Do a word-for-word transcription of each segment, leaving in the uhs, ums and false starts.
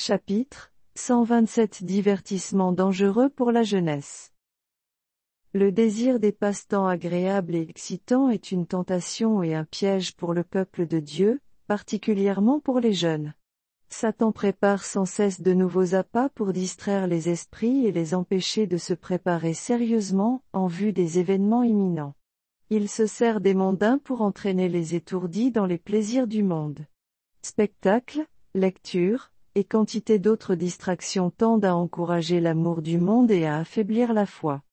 Chapitre cent vingt-sept Divertissements dangereux pour la jeunesse. Le désir des passe-temps agréables et excitants est une tentation et un piège pour le peuple de Dieu, particulièrement pour les jeunes. Satan prépare sans cesse de nouveaux appâts pour distraire les esprits et les empêcher de se préparer sérieusement, en vue des événements imminents. Il se sert des mondains pour entraîner les étourdis dans les plaisirs du monde. Spectacles, lectures, et quantité d'autres distractions tendent à encourager l'amour du monde et à affaiblir la foi.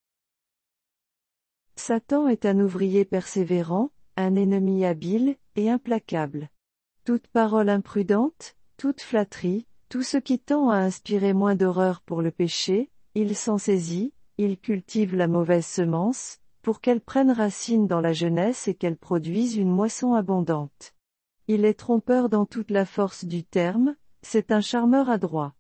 Satan est un ouvrier persévérant, un ennemi habile et implacable. Toute parole imprudente, toute flatterie, tout ce qui tend à inspirer moins d'horreur pour le péché, il s'en saisit, il cultive la mauvaise semence, pour qu'elle prenne racine dans la jeunesse et qu'elle produise une moisson abondante. Il est trompeur dans toute la force du terme, c'est un charmeur adroit.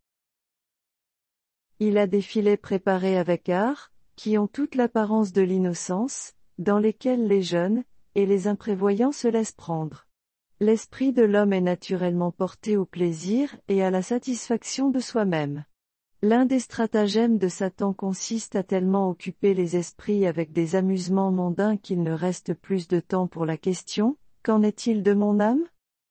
Il a des filets préparés avec art, qui ont toute l'apparence de l'innocence, dans lesquels les jeunes, et les imprévoyants se laissent prendre. L'esprit de l'homme est naturellement porté au plaisir et à la satisfaction de soi-même. L'un des stratagèmes de Satan consiste à tellement occuper les esprits avec des amusements mondains qu'il ne reste plus de temps pour la question, qu'en est-il de mon âme ?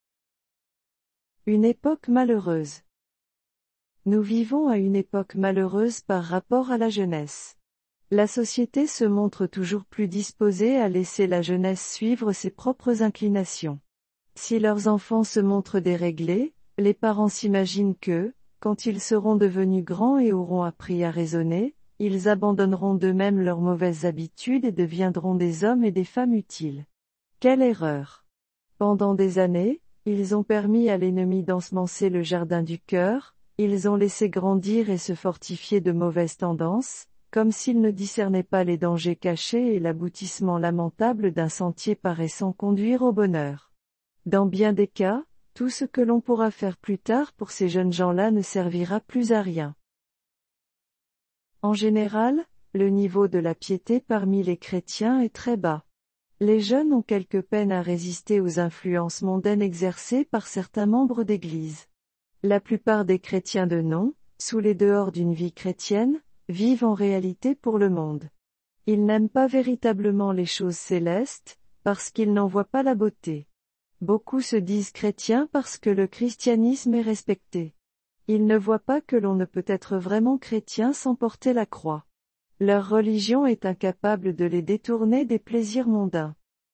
Une époque malheureuse. Nous vivons à une époque malheureuse par rapport à la jeunesse. La société se montre toujours plus disposée à laisser la jeunesse suivre ses propres inclinations. Si leurs enfants se montrent déréglés, les parents s'imaginent que, quand ils seront devenus grands et auront appris à raisonner, ils abandonneront d'eux-mêmes leurs mauvaises habitudes et deviendront des hommes et des femmes utiles. Quelle erreur! Pendant des années, ils ont permis à l'ennemi d'ensemencer le jardin du cœur, ils ont laissé grandir et se fortifier de mauvaises tendances, comme s'ils ne discernaient pas les dangers cachés et l'aboutissement lamentable d'un sentier paraissant conduire au bonheur. Dans bien des cas, tout ce que l'on pourra faire plus tard pour ces jeunes gens-là ne servira plus à rien. En général, le niveau de la piété parmi les chrétiens est très bas. Les jeunes ont quelque peine à résister aux influences mondaines exercées par certains membres d'Église. La plupart des chrétiens de nom, sous les dehors d'une vie chrétienne, vivent en réalité pour le monde. Ils n'aiment pas véritablement les choses célestes, parce qu'ils n'en voient pas la beauté. Beaucoup se disent chrétiens parce que le christianisme est respecté. Ils ne voient pas que l'on ne peut être vraiment chrétien sans porter la croix. Leur religion est incapable de les détourner des plaisirs mondains.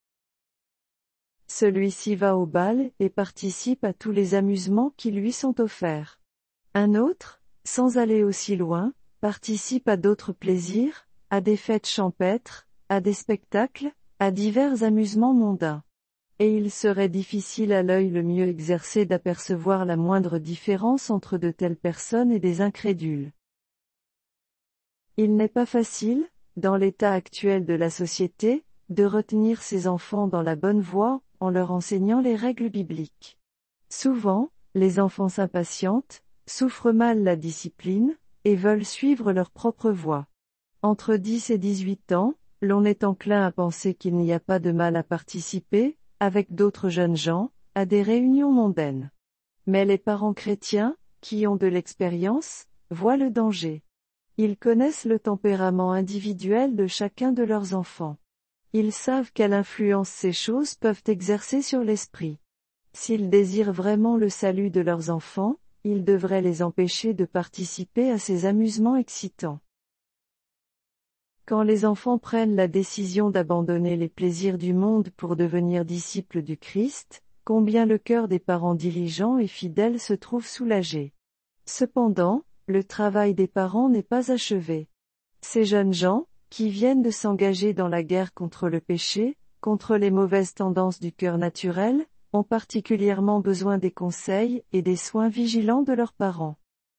Celui-ci va au bal et participe à tous les amusements qui lui sont offerts. Un autre, sans aller aussi loin, participe à d'autres plaisirs, à des fêtes champêtres, à des spectacles, à divers amusements mondains. Et il serait difficile à l'œil le mieux exercé d'apercevoir la moindre différence entre de telles personnes et des incrédules. Il n'est pas facile, dans l'état actuel de la société, de retenir ses enfants dans la bonne voie, en leur enseignant les règles bibliques. Souvent, les enfants s'impatientent, souffrent mal la discipline, et veulent suivre leur propre voie. Entre dix et dix-huit ans, l'on est enclin à penser qu'il n'y a pas de mal à participer, avec d'autres jeunes gens, à des réunions mondaines. Mais les parents chrétiens, qui ont de l'expérience, voient le danger. Ils connaissent le tempérament individuel de chacun de leurs enfants. Ils savent quelle influence ces choses peuvent exercer sur l'esprit. S'ils désirent vraiment le salut de leurs enfants, ils devraient les empêcher de participer à ces amusements excitants. Quand les enfants prennent la décision d'abandonner les plaisirs du monde pour devenir disciples du Christ, combien le cœur des parents diligents et fidèles se trouve soulagé. Cependant, le travail des parents n'est pas achevé. Ces jeunes gens, qui viennent de s'engager dans la guerre contre le péché, contre les mauvaises tendances du cœur naturel, ont particulièrement besoin des conseils et des soins vigilants de leurs parents.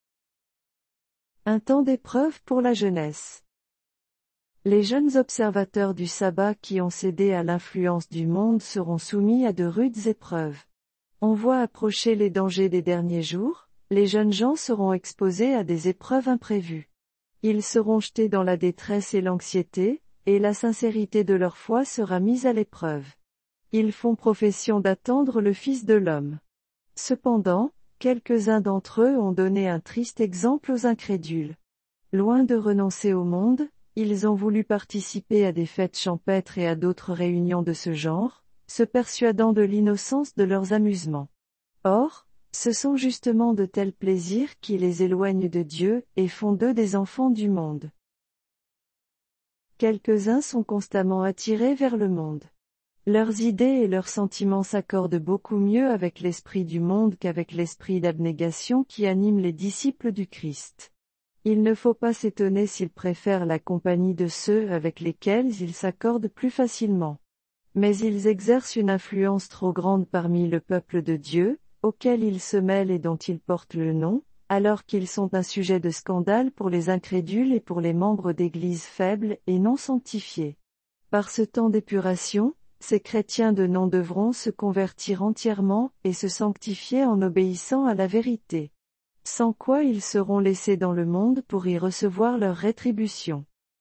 Un temps d'épreuve pour la jeunesse. Les jeunes observateurs du sabbat qui ont cédé à l'influence du monde seront soumis à de rudes épreuves. On voit approcher les dangers des derniers jours, les jeunes gens seront exposés à des épreuves imprévues. Ils seront jetés dans la détresse et l'anxiété, et la sincérité de leur foi sera mise à l'épreuve. Ils font profession d'attendre le Fils de l'homme. Cependant, quelques-uns d'entre eux ont donné un triste exemple aux incrédules. Loin de renoncer au monde, ils ont voulu participer à des fêtes champêtres et à d'autres réunions de ce genre, se persuadant de l'innocence de leurs amusements. Or, ce sont justement de tels plaisirs qui les éloignent de Dieu et font d'eux des enfants du monde. Quelques-uns sont constamment attirés vers le monde. Leurs idées et leurs sentiments s'accordent beaucoup mieux avec l'esprit du monde qu'avec l'esprit d'abnégation qui anime les disciples du Christ. Il ne faut pas s'étonner s'ils préfèrent la compagnie de ceux avec lesquels ils s'accordent plus facilement. Mais ils exercent une influence trop grande parmi le peuple de Dieu, auquel ils se mêlent et dont ils portent le nom, alors qu'ils sont un sujet de scandale pour les incrédules et pour les membres d'églises faibles et non sanctifiés. Par ce temps d'épuration, ces chrétiens de nom devront se convertir entièrement et se sanctifier en obéissant à la vérité. Sans quoi ils seront laissés dans le monde pour y recevoir leur rétribution.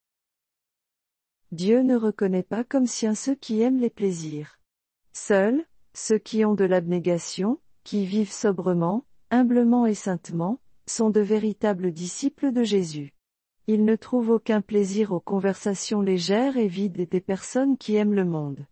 Dieu ne reconnaît pas comme siens ceux qui aiment les plaisirs. Seuls, ceux qui ont de l'abnégation, qui vivent sobrement, humblement et saintement, sont de véritables disciples de Jésus. Ils ne trouvent aucun plaisir aux conversations légères et vides des personnes qui aiment le monde.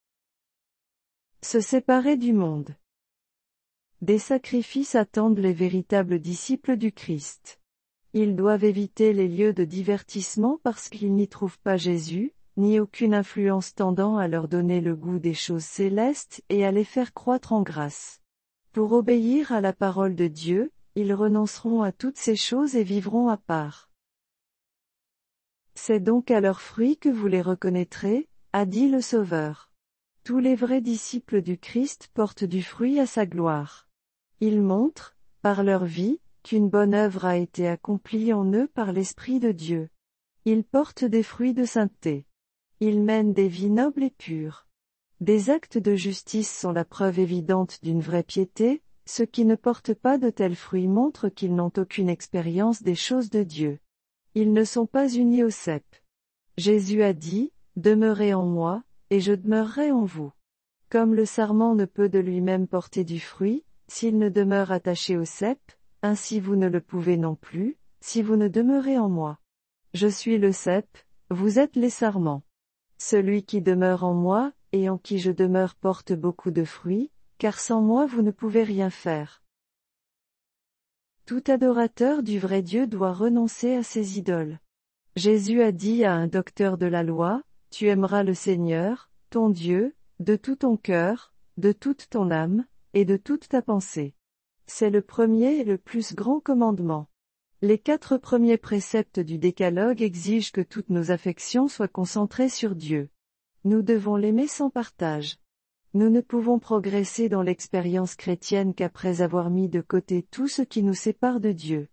Se séparer du monde. Des sacrifices attendent les véritables disciples du Christ. Ils doivent éviter les lieux de divertissement parce qu'ils n'y trouvent pas Jésus, ni aucune influence tendant à leur donner le goût des choses célestes et à les faire croître en grâce. Pour obéir à la parole de Dieu, ils renonceront à toutes ces choses et vivront à part. C'est donc à leurs fruits que vous les reconnaîtrez, a dit le Sauveur. Tous les vrais disciples du Christ portent du fruit à sa gloire. Ils montrent, par leur vie, qu'une bonne œuvre a été accomplie en eux par l'Esprit de Dieu. Ils portent des fruits de sainteté. Ils mènent des vies nobles et pures. Des actes de justice sont la preuve évidente d'une vraie piété, ceux qui ne portent pas de tels fruits montrent qu'ils n'ont aucune expérience des choses de Dieu. Ils ne sont pas unis au cep. Jésus a dit, « Demeurez en moi, et je demeurerai en vous. » Comme le sarment ne peut de lui-même porter du fruit, s'il ne demeure attaché au cep, ainsi vous ne le pouvez non plus, si vous ne demeurez en moi. Je suis le cep, vous êtes les sarments. Celui qui demeure en moi, et en qui je demeure porte beaucoup de fruits, car sans moi vous ne pouvez rien faire. Tout adorateur du vrai Dieu doit renoncer à ses idoles. Jésus a dit à un docteur de la loi, « Tu aimeras le Seigneur, ton Dieu, de tout ton cœur, de toute ton âme, et de toute ta pensée. » C'est le premier et le plus grand commandement. Les quatre premiers préceptes du décalogue exigent que toutes nos affections soient concentrées sur Dieu. Nous devons l'aimer sans partage. Nous ne pouvons progresser dans l'expérience chrétienne qu'après avoir mis de côté tout ce qui nous sépare de Dieu.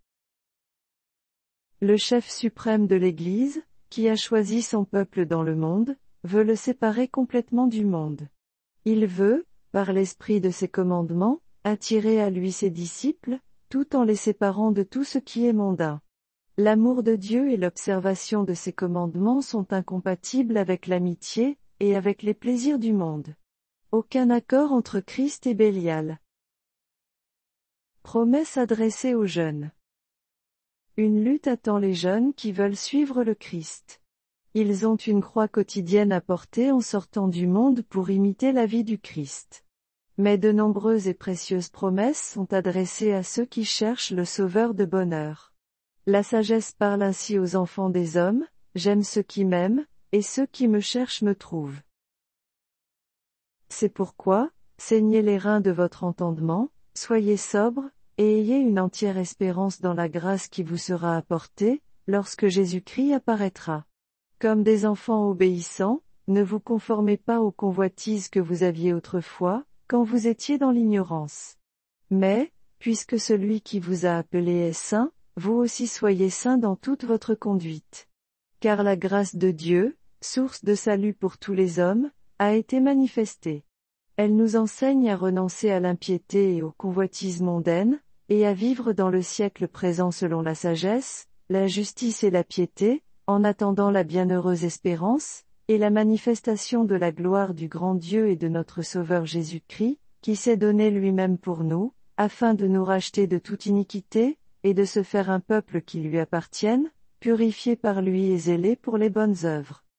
Le chef suprême de l'Église, qui a choisi son peuple dans le monde, veut le séparer complètement du monde. Il veut, par l'esprit de ses commandements, attirer à lui ses disciples, tout en les séparant de tout ce qui est mondain. L'amour de Dieu et l'observation de ses commandements sont incompatibles avec l'amitié, et avec les plaisirs du monde. Aucun accord entre Christ et Bélial. Promesse adressée aux jeunes. Une lutte attend les jeunes qui veulent suivre le Christ. Ils ont une croix quotidienne à porter en sortant du monde pour imiter la vie du Christ. Mais de nombreuses et précieuses promesses sont adressées à ceux qui cherchent le Sauveur de bonheur. La sagesse parle ainsi aux enfants des hommes, « J'aime ceux qui m'aiment, et ceux qui me cherchent me trouvent. » C'est pourquoi, saignez les reins de votre entendement, soyez sobres, et ayez une entière espérance dans la grâce qui vous sera apportée, lorsque Jésus-Christ apparaîtra. Comme des enfants obéissants, ne vous conformez pas aux convoitises que vous aviez autrefois, quand vous étiez dans l'ignorance. Mais, puisque celui qui vous a appelé est saint, vous aussi soyez saints dans toute votre conduite. Car la grâce de Dieu, source de salut pour tous les hommes, a été manifestée. Elle nous enseigne à renoncer à l'impiété et aux convoitises mondaines, et à vivre dans le siècle présent selon la sagesse, la justice et la piété, en attendant la bienheureuse espérance, et la manifestation de la gloire du grand Dieu et de notre Sauveur Jésus-Christ, qui s'est donné lui-même pour nous, afin de nous racheter de toute iniquité, et de se faire un peuple qui lui appartienne, purifié par lui et zélé pour les bonnes œuvres.